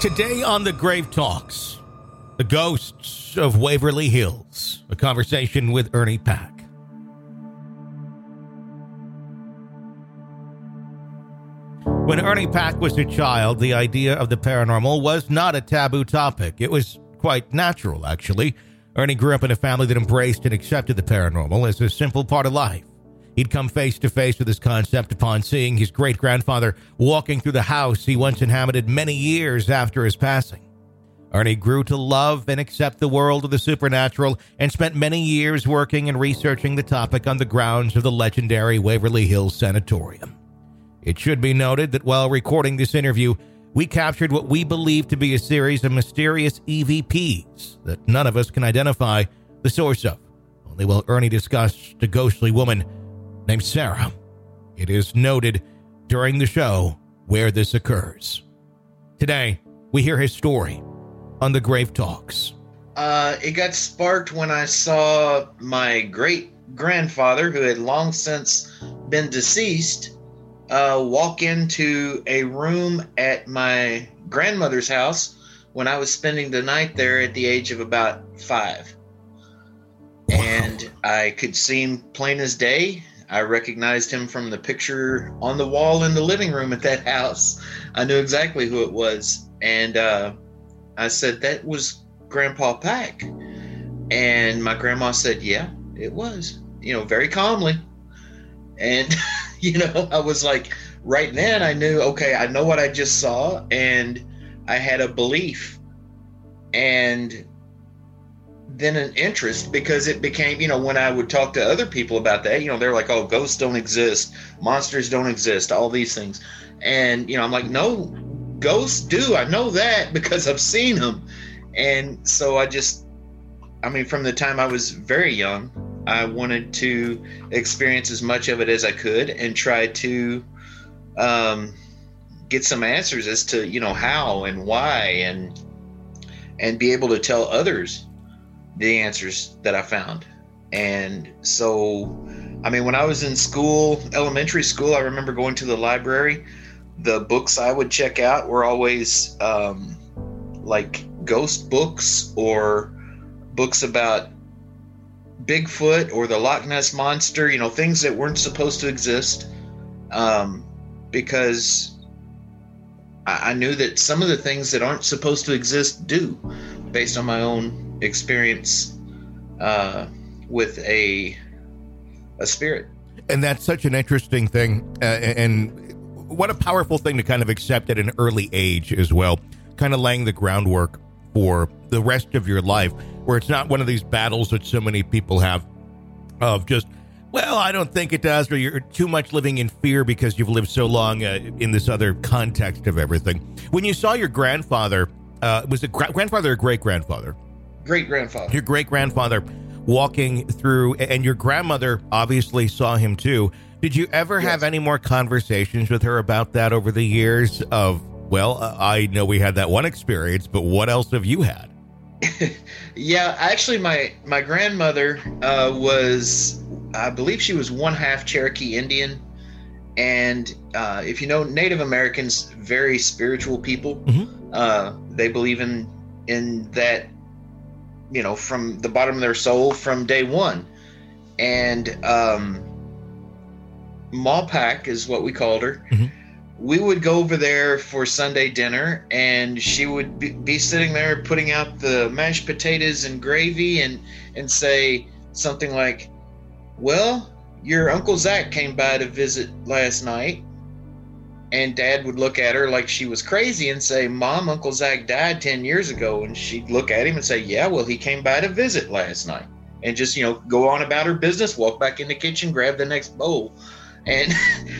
Today on The Grave Talks, the ghosts of Waverly Hills, a conversation with Ernie Pack. When Ernie Pack was a child, the idea of the paranormal was not a taboo topic. It was quite natural, actually. Ernie grew up in a family that embraced and accepted the paranormal as a simple part of life. He'd come face to face with this concept upon seeing his great-grandfather walking through the house he once inhabited many years after his passing. Ernie grew to love and accept the world of the supernatural and spent many years working and researching the topic on the grounds of the legendary Waverly Hills Sanatorium. It should be noted that while recording this interview, we captured what we believe to be a series of mysterious EVPs that none of us can identify the source of, only while Ernie discussed a ghostly woman named Sarah. It is noted during the show where this occurs. Today, we hear his story on The Grave Talks. It got sparked when I saw my great-grandfather, who had long since been deceased, walk into a room at my grandmother's house when I was spending the night there at the age of about 5. Wow. And I could see him plain as day. I recognized him from the picture on the wall in the living room at that house. I knew exactly who it was. And I said, "That was Grandpa Pack." And my grandma said, "Yeah, it was," very calmly. And, I was like, right then I knew, okay, I know what I just saw. And I had a belief and then an interest, because it became, when I would talk to other people about that, they're like, "Oh, ghosts don't exist, monsters don't exist, all these things." And, I'm like, no, ghosts do. I know that because I've seen them. And so from the time I was very young, I wanted to experience as much of it as I could and try to get some answers as to, how and why, and be able to tell others the answers that I found. And so, when I was in school, elementary school, I remember going to the library. The books I would check out were always like ghost books or books about Bigfoot or the Loch Ness Monster, things that weren't supposed to exist, because I knew that some of the things that aren't supposed to exist do, based on my own experience with a spirit. And that's such an interesting thing, and what a powerful thing to kind of accept at an early age as well, kind of laying the groundwork for the rest of your life, where it's not one of these battles that so many people have of just, well, I don't think it does, or you're too much living in fear because you've lived so long in this other context of everything. When you saw your grandfather, was it grandfather or great-grandfather? Great-grandfather. Your great-grandfather walking through, and your grandmother obviously saw him too. Did you ever have any more conversations with her about that over the years of, well, I know we had that one experience, but what else have you had? Yeah, actually, my grandmother was, I believe she was one half Cherokee Indian. And if you know, Native Americans, very spiritual people. Mm-hmm. They believe in that, from the bottom of their soul from day one. And Ma Pack is what we called her. Mm-hmm. We would go over there for Sunday dinner, and she would be sitting there putting out the mashed potatoes and gravy and say something like, "Well, your Uncle Zach came by to visit last night." And Dad would look at her like she was crazy and say, "Mom, Uncle Zach died 10 years ago." And she'd look at him and say, "Yeah, well, he came by to visit last night." And just, go on about her business, walk back in the kitchen, grab the next bowl. And,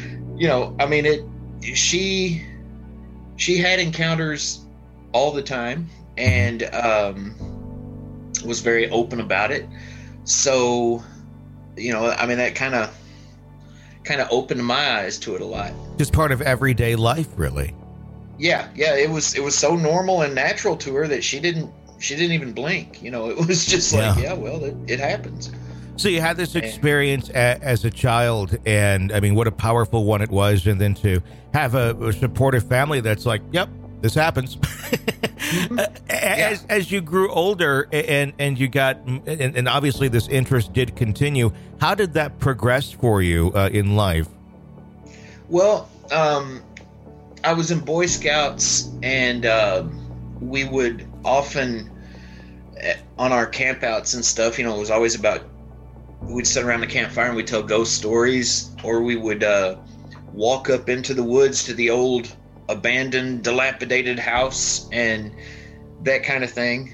she had encounters all the time, and was very open about it. So, that kind of opened my eyes to it a lot. Just part of everyday life, really. Yeah. It was so normal and natural to her that she didn't even blink. It was just like, well, it happens. So you had this experience as a child, and what a powerful one it was. And then to have a supportive family that's like, yep, this happens. As you grew older and you got, and obviously this interest did continue, how did that progress for you in life? Well, I was in Boy Scouts, and we would often, on our campouts and stuff, it was always about, we'd sit around the campfire and we'd tell ghost stories, or we would walk up into the woods to the old abandoned, dilapidated house and that kind of thing.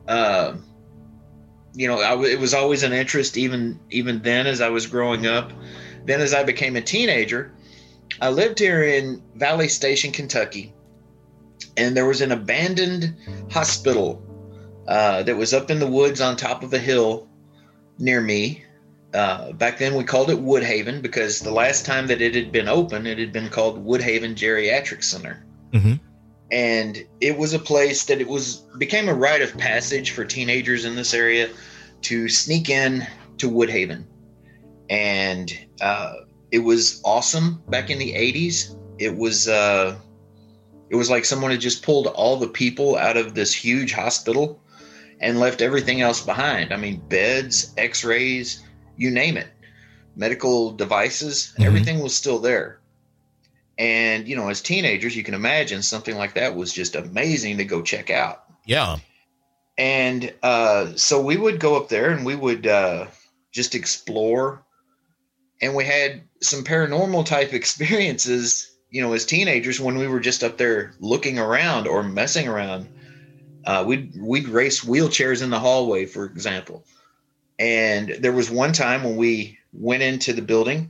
It was always an interest even then as I was growing up. Then as I became a teenager, I lived here in Valley Station, Kentucky, and there was an abandoned hospital that was up in the woods on top of a hill near me. Back then we called it Woodhaven because the last time that it had been open, it had been called Woodhaven Geriatric Center. Mm-hmm. And it was a place that became a rite of passage for teenagers in this area to sneak in to Woodhaven. And it was awesome back in the 80s. It was like someone had just pulled all the people out of this huge hospital and left everything else behind. I mean, beds, x-rays, you name it, medical devices, everything was still there. And, as teenagers, you can imagine something like that was just amazing to go check out. Yeah. And so we would go up there and we would just explore. And we had some paranormal type experiences, as teenagers when we were just up there looking around or messing around. We'd race wheelchairs in the hallway, for example. And there was one time when we went into the building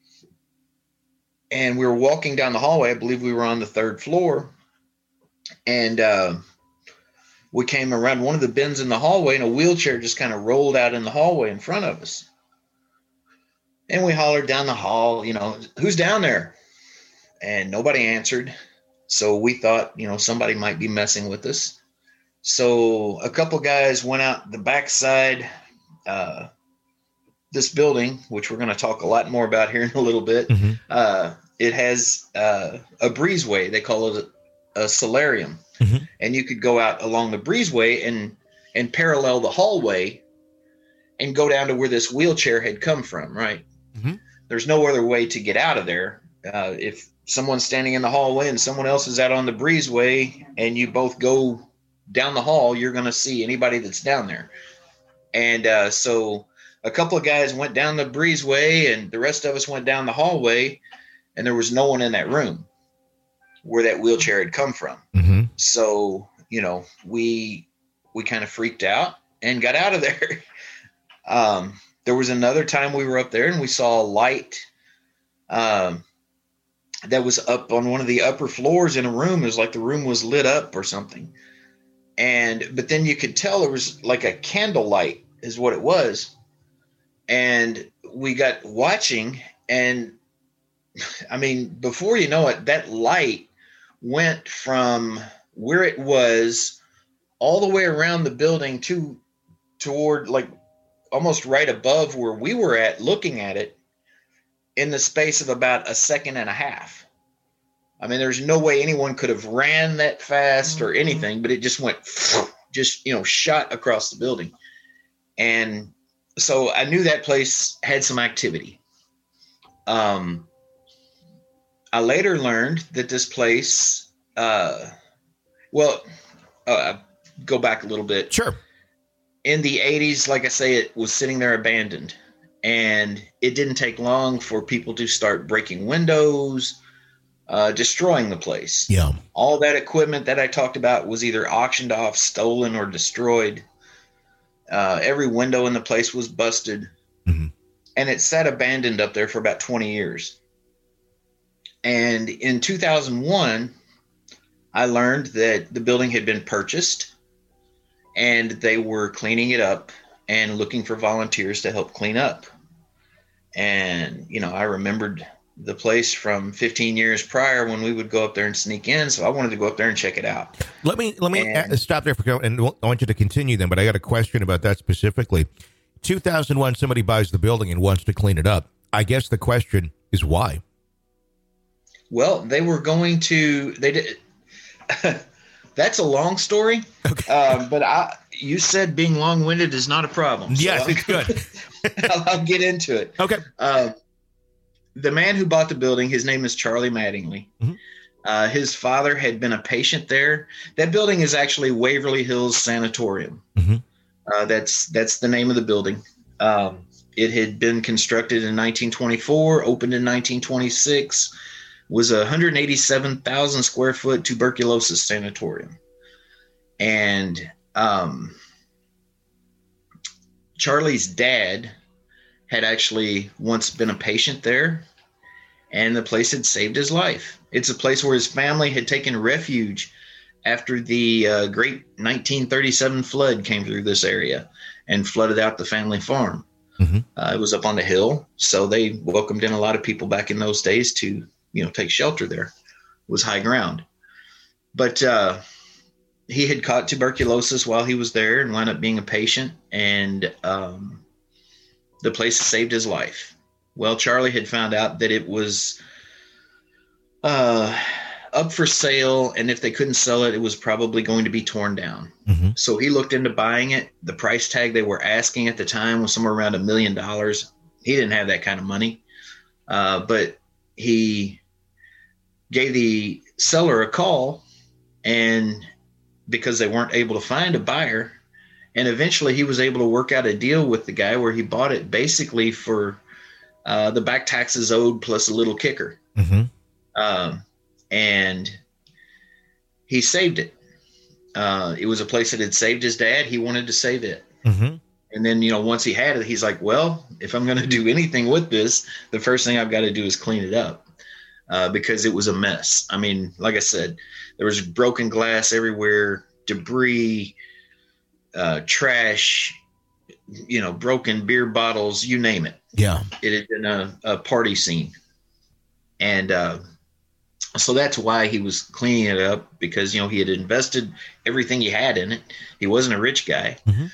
and we were walking down the hallway. I believe we were on the 3rd floor. And we came around one of the bends in the hallway and a wheelchair just kind of rolled out in the hallway in front of us. And we hollered down the hall, who's down there? And nobody answered. So we thought, somebody might be messing with us. So a couple guys went out the backside, this building, which we're going to talk a lot more about here in a little bit. Mm-hmm. It has a breezeway. They call it a solarium. Mm-hmm. And you could go out along the breezeway and parallel the hallway and go down to where this wheelchair had come from, right? Mm-hmm. There's no other way to get out of there. If someone's standing in the hallway and someone else is out on the breezeway and you both go down the hall, you're going to see anybody that's down there. And so a couple of guys went down the breezeway and the rest of us went down the hallway, and there was no one in that room where that wheelchair had come from. Mm-hmm. So, we kind of freaked out and got out of there. There was another time we were up there and we saw a light that was up on one of the upper floors in a room. It was like the room was lit up or something. But then you could tell there was like a candle light is what it was. And we got watching, and I mean, before you know it, that light went from where it was all the way around the building toward like almost right above where we were at looking at it in the space of about a second and a half. I mean, there's no way anyone could have ran that fast or anything, but it just went, shot across the building. And so I knew that place had some activity. I later learned that this place, go back a little bit. Sure. In the 80s, like I say, it was sitting there abandoned. And it didn't take long for people to start breaking windows, destroying the place. Yeah. All that equipment that I talked about was either auctioned off, stolen, or destroyed. Every window in the place was busted. Mm-hmm. And it sat abandoned up there for about 20 years. And in 2001, I learned that the building had been purchased and they were cleaning it up and looking for volunteers to help clean up. And, I remembered the place from 15 years prior when we would go up there and sneak in. So I wanted to go up there and check it out. Let me stop there and I want you to continue then, but I got a question about that specifically. 2001, somebody buys the building and wants to clean it up. I guess the question is why? Well, they were going to, That's a long story. Okay. But you said being long-winded is not a problem. So Yes, it's good. I'll get into it. Okay. The man who bought the building, his name is Charlie Mattingly. Mm-hmm. His father had been a patient there. That building is actually Waverly Hills Sanatorium. Mm-hmm. That's the name of the building. It had been constructed in 1924, opened in 1926, was a 187,000 square foot tuberculosis sanatorium. And Charlie's dad had actually once been a patient there, and the place had saved his life. It's a place where his family had taken refuge after the great 1937 flood came through this area and flooded out the family farm. Mm-hmm. It was up on the hill, so they welcomed in a lot of people back in those days to, take shelter there. It was high ground. But he had caught tuberculosis while he was there and wound up being a patient, and the place saved his life. Well, Charlie had found out that it was up for sale, and if they couldn't sell it, it was probably going to be torn down. Mm-hmm. So he looked into buying it. The price tag they were asking at the time was somewhere around $1 million. He didn't have that kind of money, but he gave the seller a call, and because they weren't able to find a buyer, and eventually he was able to work out a deal with the guy where he bought it basically for the back taxes owed plus a little kicker. Mm-hmm. And he saved it. It was a place that had saved his dad. He wanted to save it. Mm-hmm. And then, once he had it, he's like, well, if I'm going to do anything with this, the first thing I've got to do is clean it up, because it was a mess. I mean, like I said, there was broken glass everywhere, debris, trash, broken beer bottles, you name it. Yeah. It had been a party scene. And so that's why he was cleaning it up, because, he had invested everything he had in it. He wasn't a rich guy. Mm-hmm.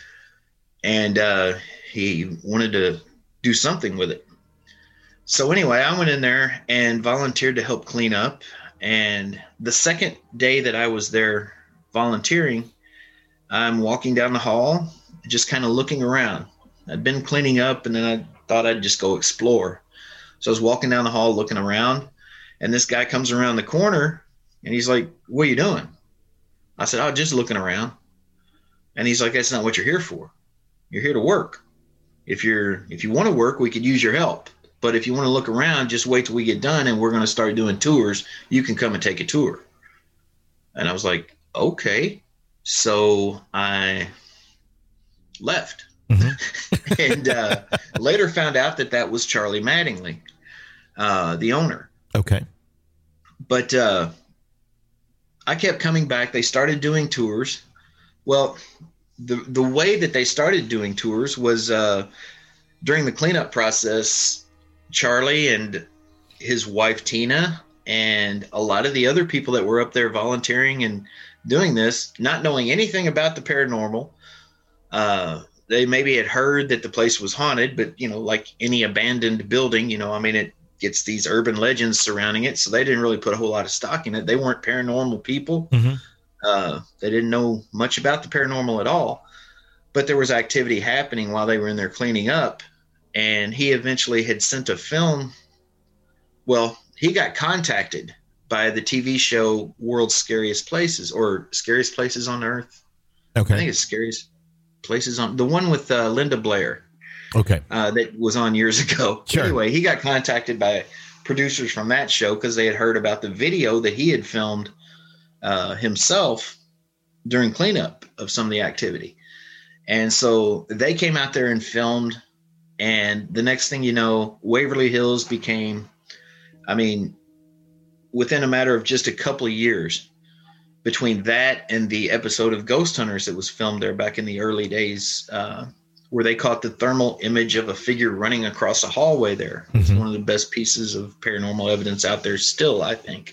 And he wanted to do something with it. So anyway, I went in there and volunteered to help clean up. And the second day that I was there volunteering, I'm walking down the hall, just kind of looking around. I'd been cleaning up, and then I thought I'd just go explore. So I was walking down the hall looking around, and this guy comes around the corner, and he's like, what are you doing? I said, oh, just looking around. And he's like, that's not what you're here for. You're here to work. If you want to work, we could use your help. But if you want to look around, just wait till we get done, and we're going to start doing tours. You can come and take a tour. And I was like, okay. So I left. Mm-hmm. And later found out that was Charlie Mattingly, the owner. Okay. But I kept coming back. They started doing tours. Well, the way that they started doing tours was during the cleanup process, Charlie and his wife, Tina, and a lot of the other people that were up there volunteering and doing this, not knowing anything about the paranormal, they maybe had heard that the place was haunted, but, like any abandoned building, it gets these urban legends surrounding it. So they didn't really put a whole lot of stock in it. They weren't paranormal people. Mm-hmm. They didn't know much about the paranormal at all, but there was activity happening while they were in there cleaning up. And he eventually had sent a film. Well, he got contacted by the TV show World's Scariest Places, or Scariest Places on Earth. Okay. I think it's Scariest Places on the one with Linda Blair. Okay. That was on years ago. Sure. Anyway, he got contacted by producers from that show because they had heard about the video that he had filmed himself during cleanup of some of the activity. And so they came out there and filmed. And the next thing you know, Waverly Hills became, within a matter of just a couple of years, between that and the episode of Ghost Hunters that was filmed there back in the early days, where they caught the thermal image of a figure running across a hallway there. Mm-hmm. It's one of the best pieces of paranormal evidence out there still, I think.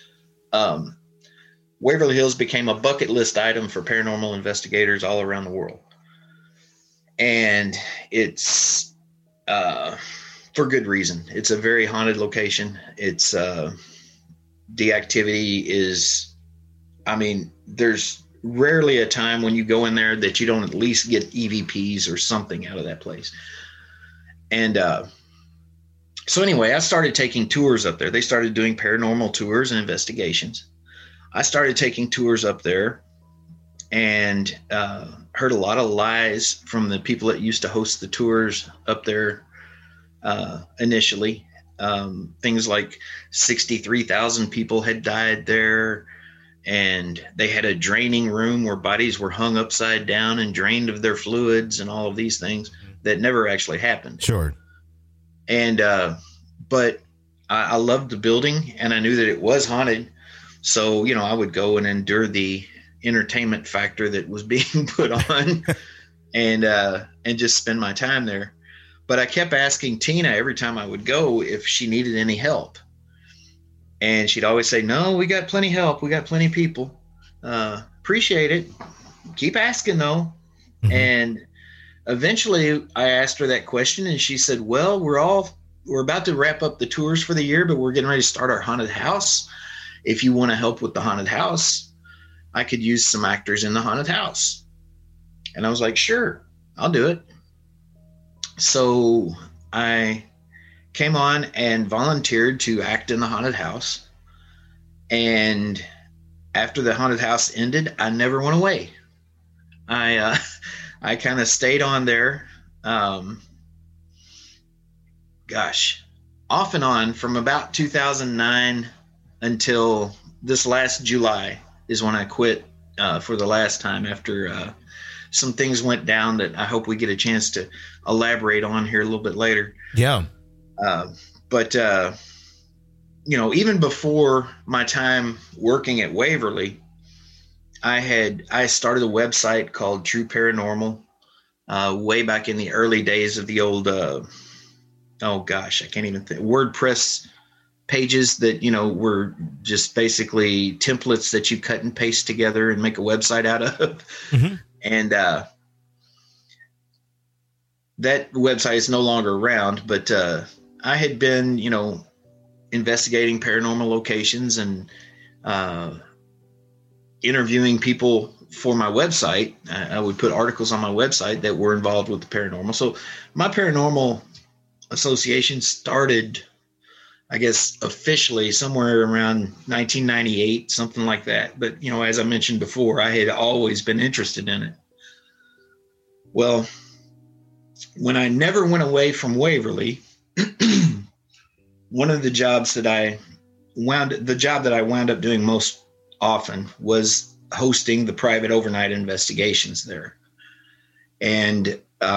Waverly Hills became a bucket list item for paranormal investigators all around the world. And it's for good reason. It's a very haunted location. It's the activity is I mean, there's rarely a time when you go in there that you don't at least get EVPs or something out of that place. And so anyway, I started taking tours up there. They started doing paranormal tours and investigations. I started taking tours up there and heard a lot of lies from the people that used to host the tours up there initially. Things like 63,000 people had died there, and they had a draining room where bodies were hung upside down and drained of their fluids and all of these things that never actually happened. Sure. And but I loved the building, and I knew that it was haunted. So, you know, I would go and endure the entertainment factor that was being put on and just spend my time there. But I kept asking Tina every time I would go if she needed any help. And she'd always say, no, we got plenty of help. We got plenty of people. Appreciate it. Keep asking, though. Mm-hmm. And eventually I asked her that question, and she said, well, we're about to wrap up the tours for the year, but we're getting ready to start our haunted house. If you want to help with the haunted house, I could use some actors in the haunted house. And I was like, sure, I'll do it. So I came on and volunteered to act in the haunted house. And after the haunted house ended, I never went away. I kind of stayed on there. Off and on from about 2009 until this last July is when I quit for the last time after some things went down that I hope we get a chance to elaborate on here a little bit later. Yeah. But you know, even before my time working at Waverly, I started a website called True Paranormal way back in the early days of the old, I can't even think, WordPress pages that, you know, were just basically templates that you cut and paste together and make a website out of. Mm-hmm. And that website is no longer around, but I had been, you know, investigating paranormal locations and interviewing people for my website. I would put articles on my website that were involved with the paranormal. So my paranormal association started, I guess, officially somewhere around 1998, something like that. But, you know, as I mentioned before, I had always been interested in it. Well, when I never went away from Waverly, one of the jobs that I wound up doing most often was hosting the private overnight investigations there. And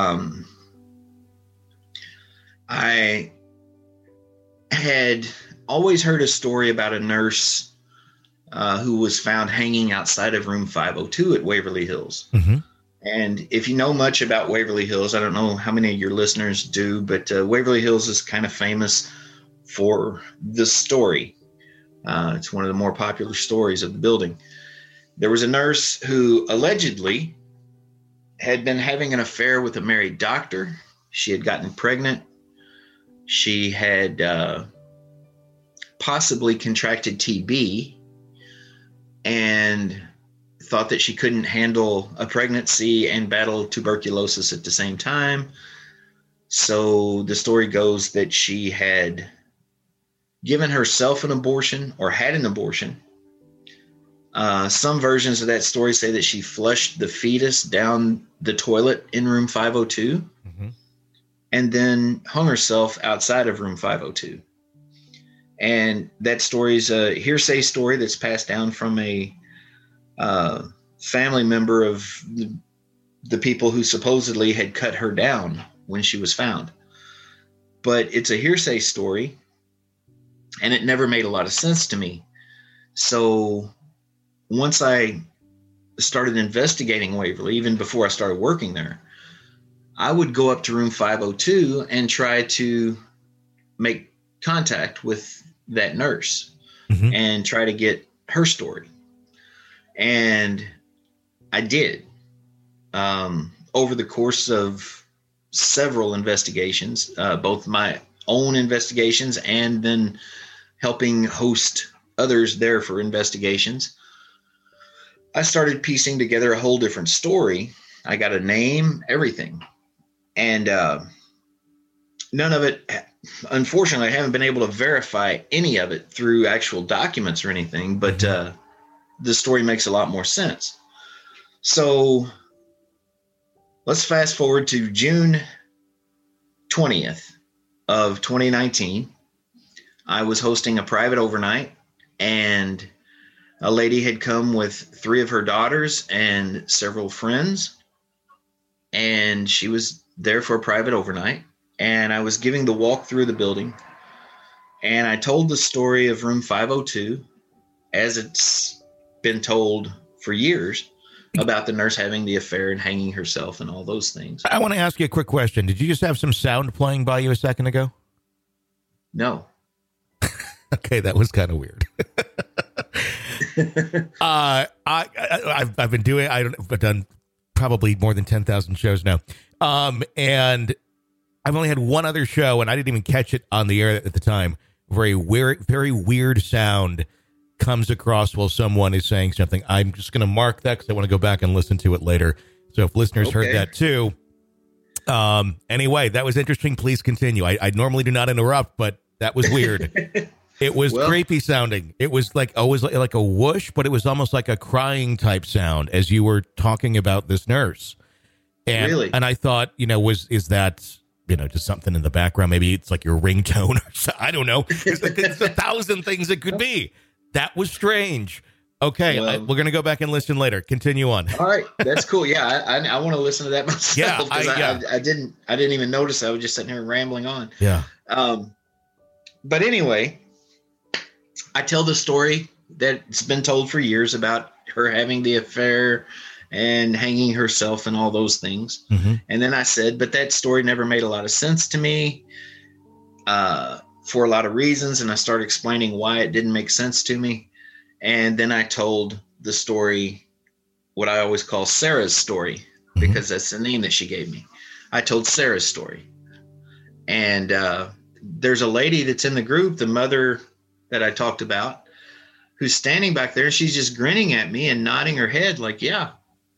I had always heard a story about a nurse who was found hanging outside of room 502 at Waverly Hills. Mm-hmm. And if you know much about Waverly Hills, I don't know how many of your listeners do, but Waverly Hills is kind of famous for this story. It's one of the more popular stories of the building. There was a nurse who allegedly had been having an affair with a married doctor. She had gotten pregnant. She had possibly contracted TB and thought that she couldn't handle a pregnancy and battle tuberculosis at the same time. So the story goes that she had given herself an abortion or had an abortion. Some versions of that story say that she flushed the fetus down the toilet in room 502 mm-hmm. and then hung herself outside of room 502. And that story is a hearsay story that's passed down from a family member of the people who supposedly had cut her down when she was found. But it's a hearsay story, and it never made a lot of sense to me. So once I started investigating Waverly, even before I started working there, I would go up to room 502 and try to make contact with that nurse mm-hmm. and try to get her story. And I did. Over the course of several investigations, both my own investigations and then helping host others there for investigations, I started piecing together a whole different story. I got a name, everything. And none of it, unfortunately, I haven't been able to verify any of it through actual documents or anything, but the story makes a lot more sense. So let's fast forward to June 20th of 2019. I was hosting a private overnight, and a lady had come with 3 of her daughters and several friends, and she was there for a private overnight. And I was giving the walk through the building, and I told the story of room 502 as it's been told for years about the nurse having the affair and hanging herself and all those things. I want to ask you a quick question. Did you just have some sound playing by you a second ago? No. Okay, that was kind of weird. I've done probably more than 10,000 shows now. And I've only had one other show, and I didn't even catch it on the air at the time. Very weird sound comes across while someone is saying something. I'm just going to mark that because I want to go back and listen to it later. So if listeners heard that too. Anyway, that was interesting. Please continue. I normally do not interrupt, but that was weird. It was creepy sounding. It was always like a whoosh, but it was almost like a crying type sound as you were talking about this nurse. And, really? And I thought, is that, just something in the background? Maybe it's like your ringtone or something. I don't know. There's 1,000 things it could be. That was strange. Okay, well, we're going to go back and listen later. Continue on. All right, that's cool. Yeah, I want to listen to that myself. Yeah, I didn't even notice. I was just sitting here rambling on. Yeah. But anyway, I tell the story that's been told for years about her having the affair and hanging herself and all those things. Mm-hmm. And then I said, but that story never made a lot of sense to me for a lot of reasons. And I started explaining why it didn't make sense to me. And then I told the story, what I always call Sarah's story, because that's the name that she gave me. I told Sarah's story. And there's a lady that's in the group, the mother that I talked about, who's standing back there. She's just grinning at me and nodding her head like, yeah.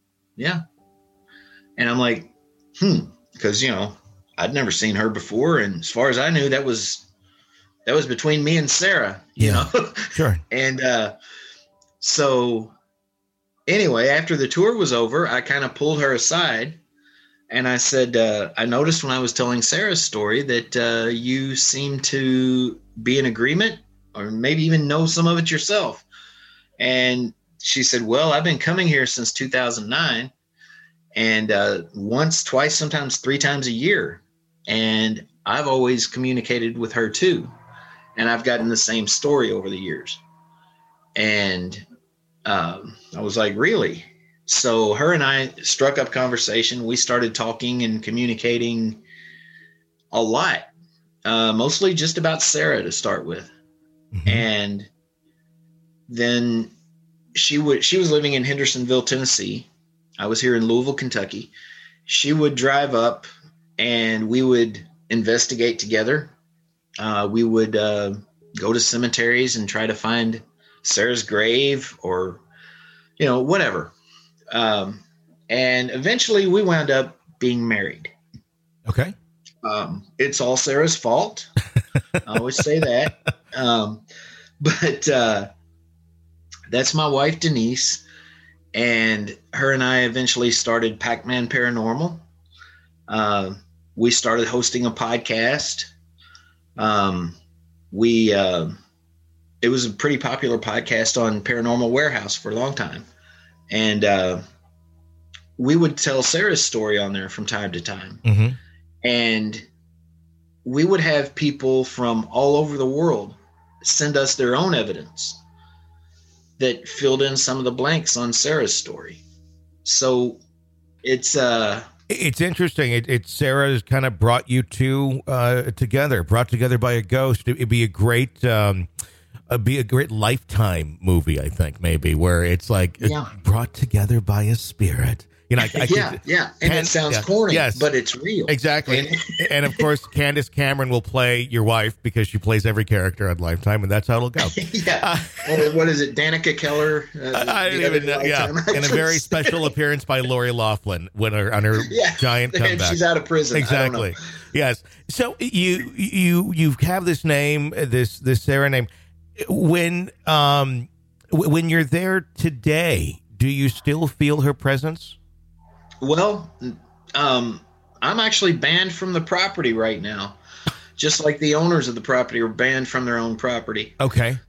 And I'm like, because, I'd never seen her before. And as far as I knew, that was between me and Sarah, you know? Sure. And so anyway, after the tour was over, I kind of pulled her aside and I said, I noticed when I was telling Sarah's story that you seem to be in agreement or maybe even know some of it yourself. And she said, well, I've been coming here since 2009 and once, twice, sometimes 3 times a year. And I've always communicated with her too. And I've gotten the same story over the years. And I was like, really? So her and I struck up conversation. We started talking and communicating a lot, mostly just about Sarah to start with. Mm-hmm. And then she was living in Hendersonville, Tennessee. I was here in Louisville, Kentucky. She would drive up and we would investigate together. We would go to cemeteries and try to find Sarah's grave or, whatever. And eventually we wound up being married. Okay. It's all Sarah's fault. I always say that. But that's my wife, Denise. And her and I eventually started Pac-Man Paranormal. We started hosting a podcast. It was a pretty popular podcast on Paranormal Warehouse for a long time. And we would tell Sarah's story on there from time to time. Mm-hmm. And we would have people from all over the world send us their own evidence that filled in some of the blanks on Sarah's story. So it's interesting. It's Sarah's kind of brought you two together, brought together by a ghost. It'd be a great be a great Lifetime movie, I think, maybe, where it's like brought together by a spirit. You know, and it sounds corny, yes, but it's real. Exactly. And of course, Candace Cameron will play your wife because she plays every character on Lifetime, and that's how it'll go. What is it, Danica Keller? I don't even know. Yeah, and a very special appearance by Lori Loughlin on her giant comeback. And she's out of prison. Exactly. Yes. So you have this name, this Sarah name. When you're there today, do you still feel her presence? Well, I'm actually banned from the property right now, just like the owners of the property are banned from their own property. Okay.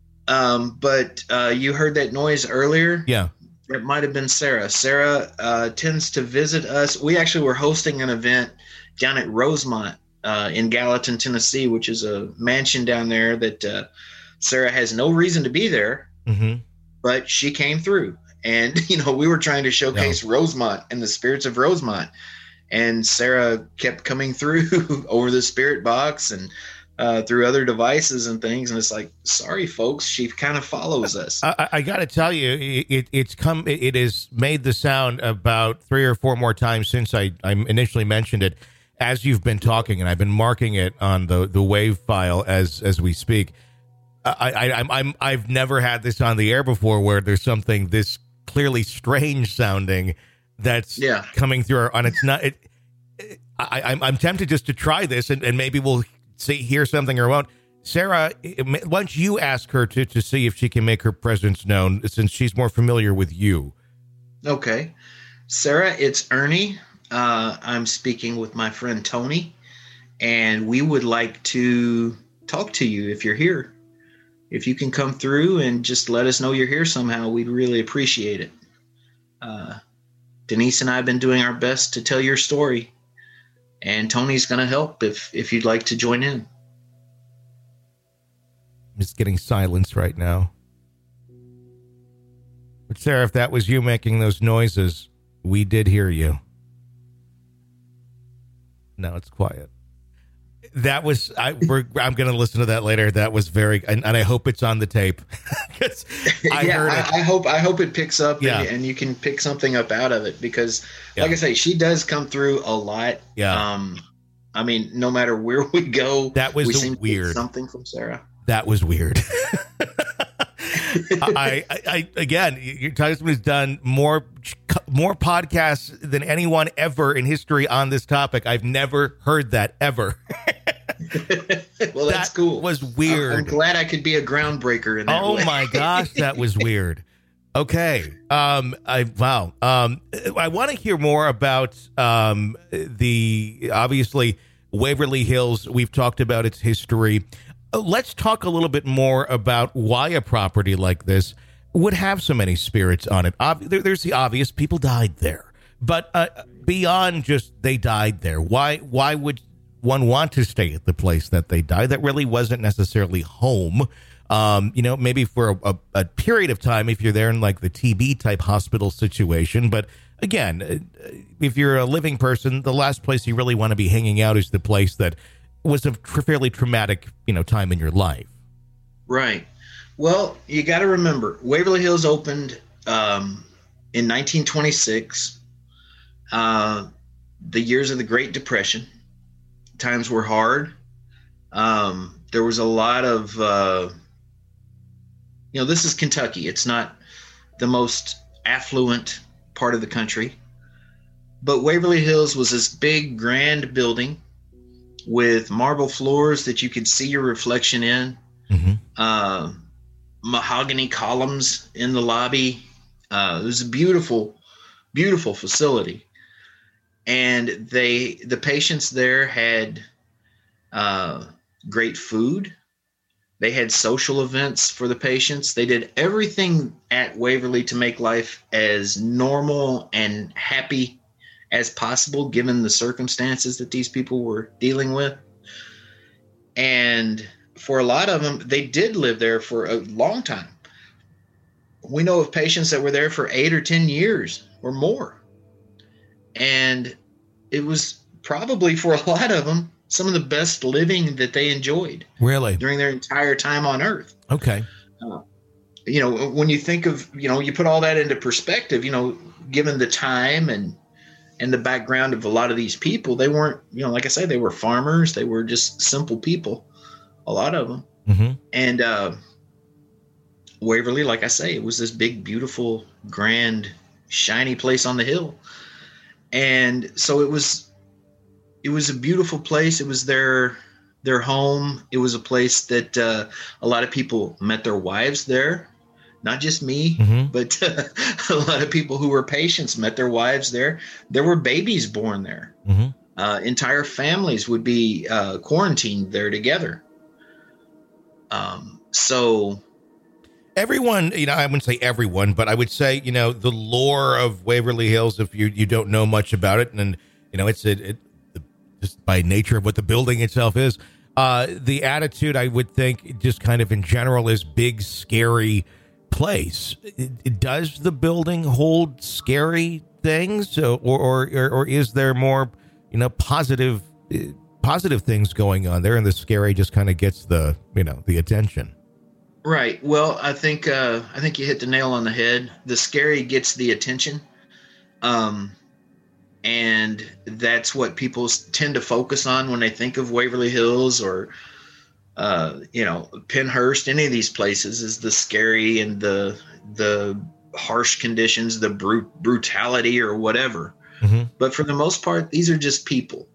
But you heard that noise earlier? Yeah. It might have been Sarah. Sarah tends to visit us. We actually were hosting an event down at Rosemont in Gallatin, Tennessee, which is a mansion down there that Sarah has no reason to be there, but she came through. And, we were trying to showcase Rosemont and the spirits of Rosemont. And Sarah kept coming through over the spirit box and through other devices and things. And it's like, sorry, folks, she kind of follows us. I got to tell you, it has made the sound about 3 or 4 more times since I initially mentioned it as you've been talking. And I've been marking it on the wave file as we speak. I've never had this on the air before where there's something this clearly strange sounding that's coming through and it's not I'm tempted just to try this and maybe we'll hear something or won't. Sarah, why don't you ask her to see if she can make her presence known since she's more familiar with you? Okay. Sarah, it's Ernie. I'm speaking with my friend Tony, and we would like to talk to you if you're here. If you can come through and just let us know you're here somehow, we'd really appreciate it. Denise and I have been doing our best to tell your story, and Tony's going to help if you'd like to join in. I'm just getting silence right now. But Sarah, if that was you making those noises, we did hear you. Now it's quiet. That was I'm going to listen to that later. That was and I hope it's on the tape. I heard it. I hope it picks up and you can pick something up out of it because like I say, she does come through a lot. Yeah. I mean, no matter where we go, we seem weird. To get something from Sarah. That was weird. I again, your husband has done more podcasts than anyone ever in history on this topic. I've never heard that ever. Well, that's cool. Was weird. I'm glad I could be a groundbreaker in that way. Oh my gosh, that was weird. Okay. I want to hear more about the obviously Waverly Hills. We've talked about its history. Let's talk a little bit more about why a property like this would have so many spirits on it. There's the obvious, people died there. But beyond just they died there, why would one want to stay at the place that they died? That really wasn't necessarily home. Maybe for a period of time if you're there in like the TB type hospital situation. But again, if you're a living person, the last place you really want to be hanging out is the place that was a fairly traumatic, time in your life. Right. Well, you got to remember, Waverly Hills opened in 1926, the years of the Great Depression. Times were hard. There was a lot of, this is Kentucky. It's not the most affluent part of the country. But Waverly Hills was this big, grand building with marble floors that you could see your reflection in, mahogany columns in the lobby. It was a beautiful, beautiful facility. And the patients there had great food. They had social events for the patients. They did everything at Waverly to make life as normal and happy as possible, given the circumstances that these people were dealing with. And for a lot of them, they did live there for a long time. We know of patients that were there for 8 or 10 years or more. And it was probably for a lot of them some of the best living that they enjoyed Really? during their entire time on Earth. Okay. When you think of, you put all that into perspective, given the time and the background of a lot of these people, they weren't, like I say, they were farmers. They were just simple people, a lot of them. Mm-hmm. And Waverly, like I say, it was this big, beautiful, grand, shiny place on the hill. And so it was a beautiful place. It was their home. It was a place that a lot of people met their wives there. Not just me, Mm-hmm. but a lot of people who were patients met their wives there. There were babies born there. Mm-hmm. Entire families would be quarantined there together. So Everyone, I wouldn't say everyone, but I would say, the lore of Waverly Hills, if you don't know much about it, and, it's just by nature of what the building itself is, the attitude, I would think, just kind of in general, is big, scary place. Does the building hold scary things, or is there more, positive things going on there, and the scary just kind of gets the attention? Right. Well, I think you hit the nail on the head. The scary gets the attention, and that's what people tend to focus on when they think of Waverly Hills or Pennhurst. Any of these places is the scary and the harsh conditions, the brutality or whatever. Mm-hmm. But for the most part, these are just people.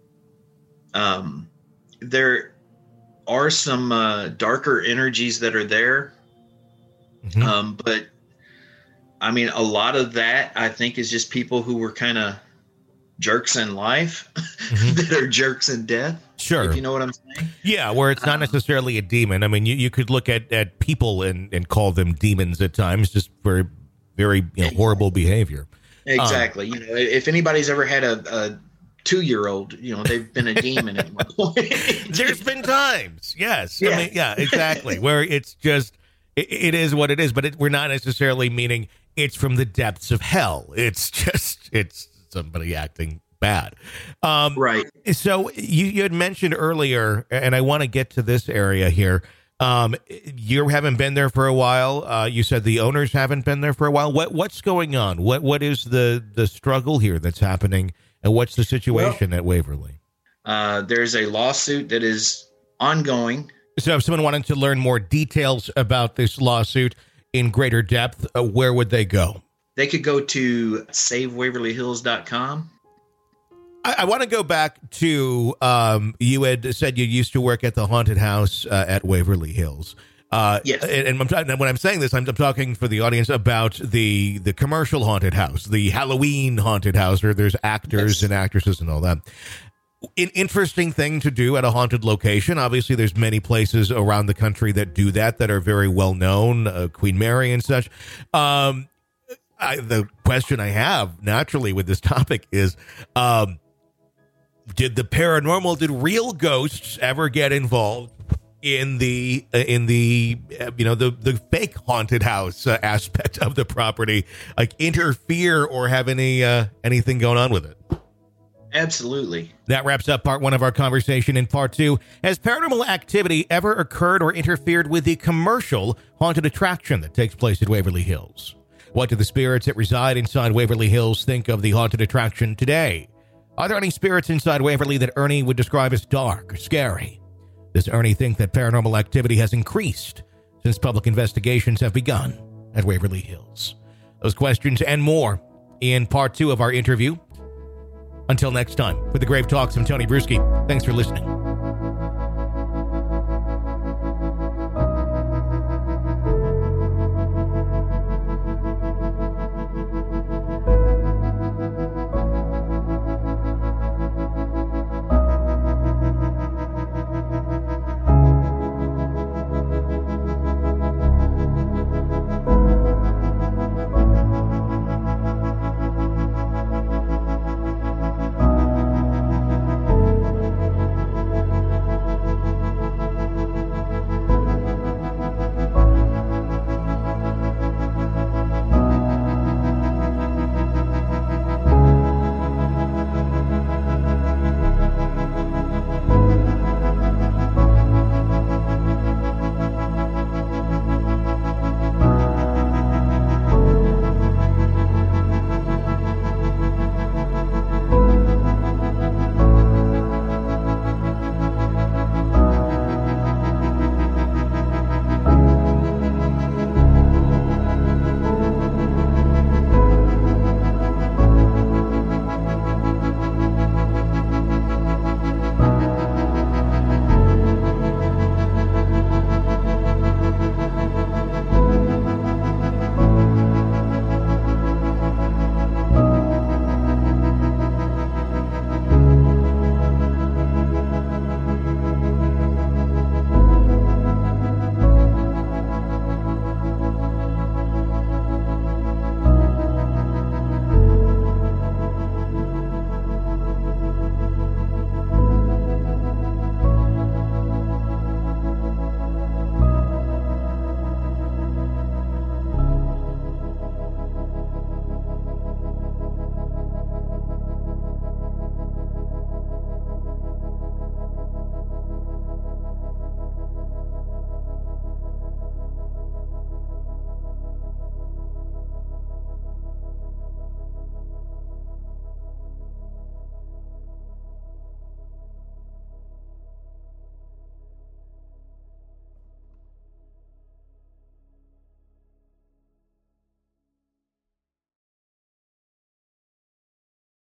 There are some darker energies that are there. Mm-hmm. But I mean, a lot of that I think is just people who were kind of jerks in life Mm-hmm. that are jerks in death. Sure. If you know what I'm saying? Yeah, where it's not necessarily a demon. I mean, you could look at people and call them demons at times, just for very horrible behavior. Exactly. If anybody's ever had a 2-year-old, they've been a demon at one point. There's been times, yes. Yeah. I mean, yeah, exactly. Where it's just, it is what it is, but we're not necessarily meaning it's from the depths of hell. It's just, it's somebody acting bad. Right. So you had mentioned earlier, and I want to get to this area here. You haven't been there for a while. You said the owners haven't been there for a while. What's going on? What is the struggle here that's happening, and what's the situation at Waverly? There's a lawsuit that is ongoing. So if someone wanted to learn more details about this lawsuit in greater depth, where would they go? They could go to SaveWaverlyHills.com. I want to go back to, you had said you used to work at the haunted house at Waverly Hills. Yes. And when I'm saying this, I'm talking for the audience about the commercial haunted house, the Halloween haunted house, where there's actors and actresses and all that. An interesting thing to do at a haunted location. Obviously, there's many places around the country that do that are very well known, Queen Mary and such. The question I have naturally with this topic is, did the paranormal, did real ghosts ever get involved in the fake haunted house aspect of the property, like interfere or have anything going on with it? Absolutely. That wraps up part 1 of our conversation. In part 2, has paranormal activity ever occurred or interfered with the commercial haunted attraction that takes place at Waverly Hills? What do the spirits that reside inside Waverly Hills think of the haunted attraction today? Are there any spirits inside Waverly that Ernie would describe as dark or scary? Does Ernie think that paranormal activity has increased since public investigations have begun at Waverly Hills? Those questions and more in part 2 of our interview. Until next time, for the Grave Talks, I'm Tony Bruschi. Thanks for listening.